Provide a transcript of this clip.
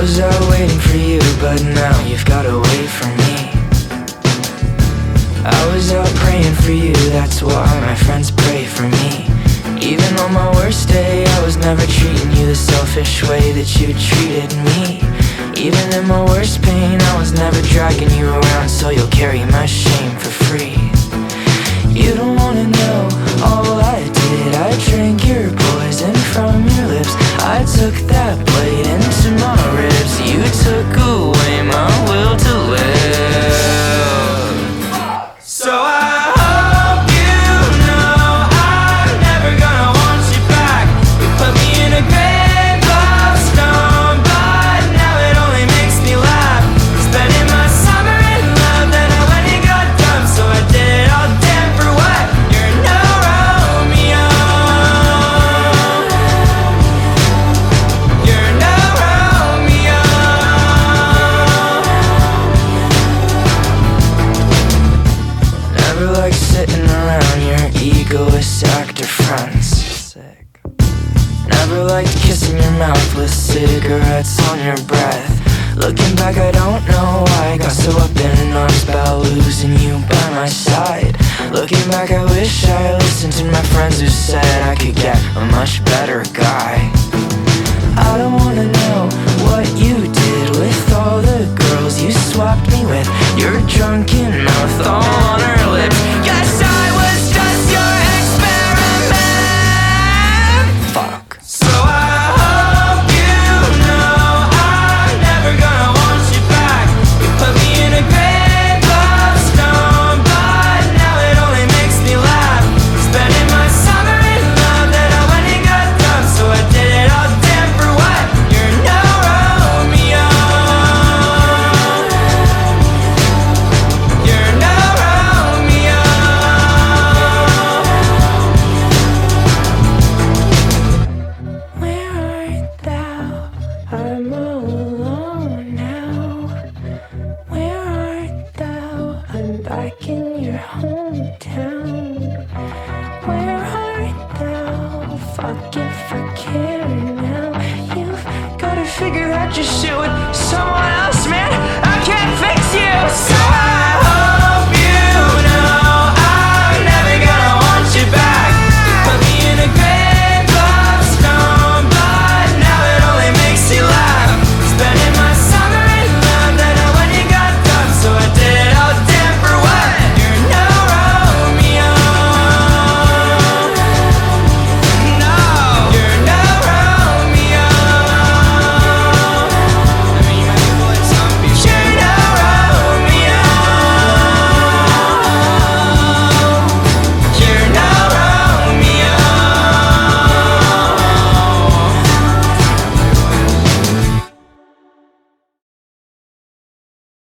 was out waiting for you, but now you've got away from me. I was out praying for you, that's why my friends pray for me. Even on my worst day, I was never treating you the selfish way that you treated me. Even in my worst pain, I was never dragging you around so you'll carry my shame for free. You don't wanna know all I did. I drank your poison from your lips. I took that blade into my ribs. You took away my will to live. So I hope you know I'm never gonna want you back. You put me in a grave of stone, but now it only makes me laugh. Spending my summer in love, then I went and got dumb, so I did it all damn for what? You're no Romeo. You're no Romeo. Never like sitting around your egoist actor friends. Sick. Never liked kissing your mouth with cigarettes on your breath. Looking back, I don't know why I got so up in arms about losing you by my side. Looking back, I wish I listened to my friends who said I could get a much better guy. I don't wanna know what you did with all the girls you swapped me with. Your drunken mouth all on her lips. Yes, I was just your experiment. Fuck. So I hope you know I'm never gonna want you back. You put me in a grave of stone, but now it only makes me laugh. Spending my summer in love, then I went and got dumb, so I did it all damn for what? You're no Romeo. You're no Romeo. Where art thou? I'm all alone now. Where art thou? I'm back in your hometown. Where art thou? Fuck if I care now. You've gotta figure out your shit with someone else, man. I can't fix you. So I